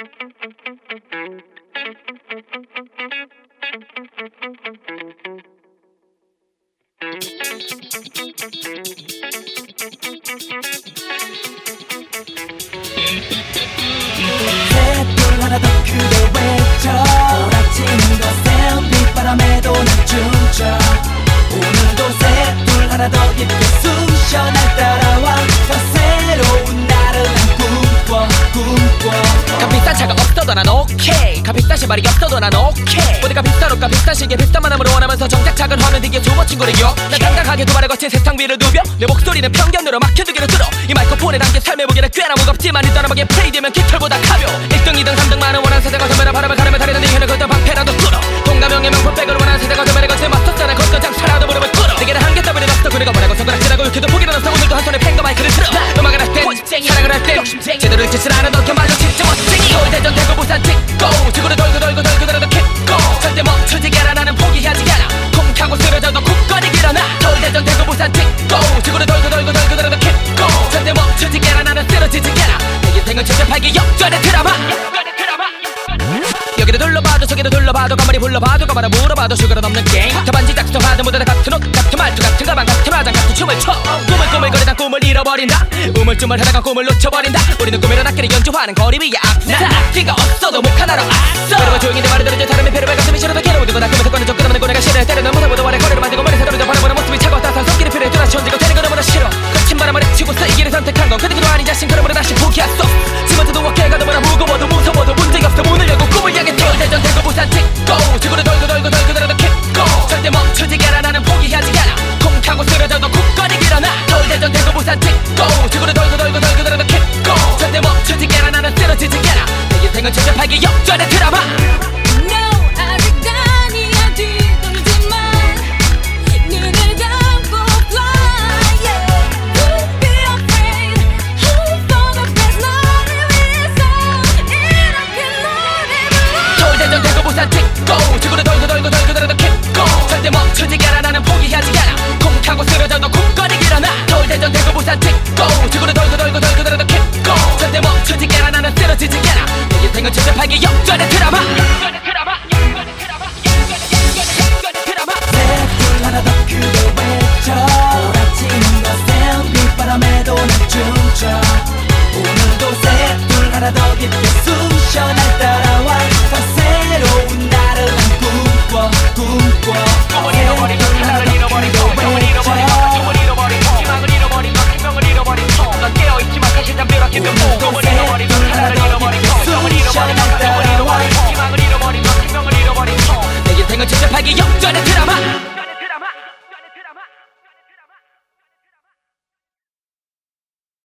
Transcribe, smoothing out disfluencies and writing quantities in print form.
셋둘 하나 더 크게 외쳐 몰아치는 것에 빗바람에도 난 춤춰 오늘도 셋둘 하나 더 깊게 숨쉬어 날 따라와 더 새로운 나를 난 꿈꿔 값비싼 차가 없어도 난 오케이 값비싼 신발이 없어도 난 오케이 모두가 비싼 옷과 비싼 시계 비싼 만남으로 원하면서 정작 작은 화면 뒤에 숨어 친구를 겨 난 당당하게 두 발에 거친 세상 위를 누벼 내 목소리는 편견으로 막혀두기로 들어 이 마이크폰에 담긴 삶의 무게는 꽤나 무겁지만 이 떠나보기에 플레이되면 깃털보다 가벼워 1등 2등 3등만은 원하는 세대가 선배라 바람을 가르며 다리는 네 혀를 걷다 방패라도 뚫어 동가명의 명품백을 원하는 세대가 선배를 거쳐 맞섰어 난 걷다 장차라도 무릎을 꿇어 내게는 한계 따위는 없어 그리고 뭐라고 손가락질하고 욕해도 포기는 없어 오늘도 한 손에 펜과 마이크를 들어 음악을 할땐 사랑을 할땐 제대로 읽지를 않아도 그말로 진짜 멋쟁이 서울대전 대구 부산 찍고 지구를 돌고 돌아도 킥고 절대 멈추지 않아 나는 포기하지 않아 쿵하고 쓰러져도 굳건히 일어나 서울대전 대구 부산 찍고 지구를 돌고 돌아도 킥고 절대 멈추지 않아 나는 쓰러지지 않아 내 인생은 78기 역전의 드라마 여기를 둘러봐도 저기를 둘러봐도 가만히 불러봐도 가만히 물어봐도 슈가로 넘는 게임 다 반지 작성하든 모두 다 같은 옷 같은 말투 같은 가방 같은 화장 같은 춤을 춰 꾸물꾸물거리다 꿈을 잃어버린다 우물쭈물하다가 꿈을 놓쳐버린다 우리는 꿈이란 악기를 연주하는 거리 위에 악사 악기가 없어도 목 하나로 악서 그러면 조용히 내 말을 들어줘 사람의 패를 가슴이 싫어도 괴로워지고 나 꿈에서 꺼내줘 끊어내는 고뇌가 싫어 때려는 못하고도 말에 거리를 만들고 머리 사람을 바라보는 모습이 차가워 따스한 손길이 필요해 또다시 천지고 되는 거 너무나 싫어 거친 바람을 헤치고 이 길을 선택한 건 그대로 아닌 자신 그러므로 다시 포기할 수 없어 지금부터도 어깨가 너무나 무거워도 무서워도 문제가 없어 문을 열고 꿈을 향해 서울대전 대구 부산 찍고 지구를 돌고 돌아도 킥고 절대 멈추지 않아 나는 포기하지 않아 쿵하고 쓰러져도 굳건히 일어나 서울대전 대구 부산 찍고 지구를 돌고 돌아도 킥고 절대 멈추지 않아 나는 쓰러지지 않아 내 인생은 78기 역전의 드라마 지구를 돌고 돌아도 킥고 절대 멈추지 않아 나는 포기하지 않아 쿵하고 쓰러져도 굳건히 일어나 서울대전 대구 부산 찍고 지구를 돌고 돌아도 킥고 절대 멈추지 않아 나는 쓰러지지 않아 내 인생은 78기 역전의 드라마 셋둘 하나 더 크게 외쳐 몰아치는 것에 빗바람에도 난 춤춰 오늘도 셋둘 하나 더 깊게 숨쉬어 날 따라와 더 새로운 나를 난 꿈꿔 꿈을 잃어버리고 하나를 잃어버리고 꿈을 잃어버리고 꿈을 잃어버리고 희망을 잃어버리고 생명을 잃어버리고 넌 깨어있지만 사실 난 벼락해도 꿈을 잃어버리고 하나를 잃어버리고 꿈을 잃어버리고 꿈을 잃어버리고 희망을 잃어버리고 생명을 잃어버리고 내 인생은 78기 역전의 드라마